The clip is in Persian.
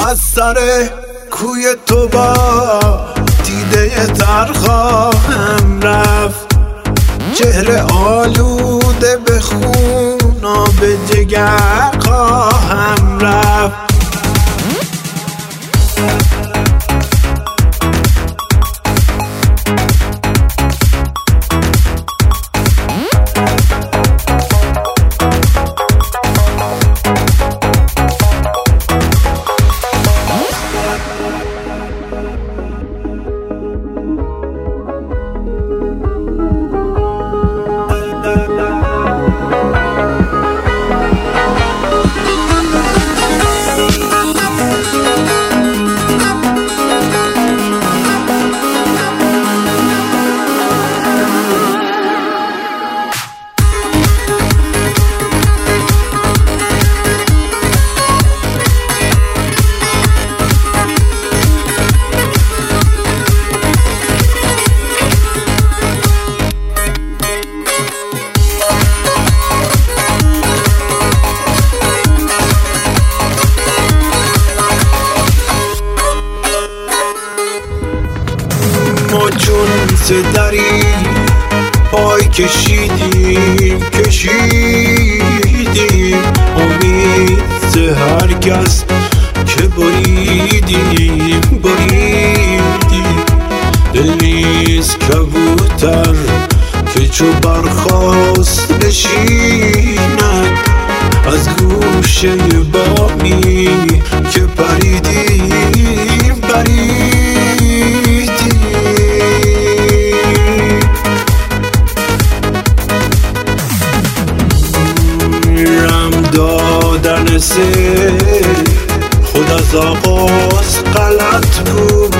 از سر کوی تو با دیده تر خواهم رفت، چهره آلوده به خون آب جگر خواهم رفت. ما چون سدری پای کشیدیم امید سه هر کس که بریدیم دل نیست کبوتر که چو برخاست نشیند از گوشه بامی که پریدیم دادن سه خود از آغاز غلط بود،